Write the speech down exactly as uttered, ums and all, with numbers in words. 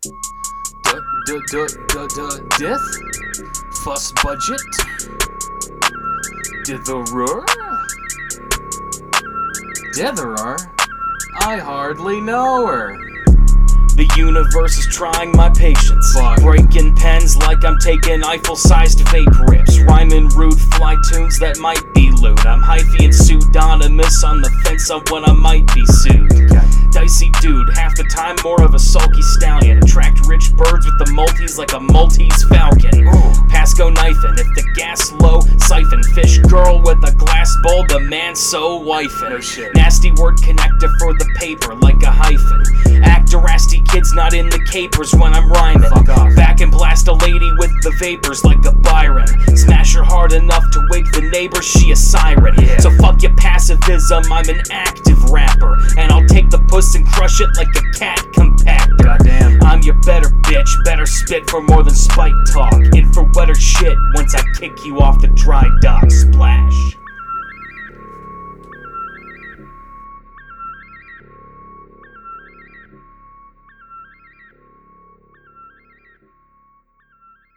D d d d d death? Fuss budget? Ditherer? Ditherer? I hardly know her. The universe is trying my patience. Fuck. Breaking pens like I'm taking Eiffel-sized vape rips. Rhyming rude fly tunes that might be lewd. I'm hyphy and pseudonymous on the fence of when I might be sued. Okay. Dicey dude, half the time more of a sulky stallion. Attract rich birds with the Maltese like a Maltese falcon. Ooh. Pasco knifing, if the gas low, siphon. Fish girl with a glass bowl, the man so wifing. No shit. Nasty word connector for the paper like a hyphen. Act a rasty kids not in the capers when I'm rhyming. Fuck off. Back and blast a lady with the vapors like a Byron. Smash her hard enough to wake the neighbors, she a siren. Yeah. So fuck your passivism, I'm an active rapper. And I'll take the puss and crush it like a cat compactor. Goddamn. I'm your better bitch, better spit for more than spite talk. In for wetter shit once I kick you off the dry dock. Splash.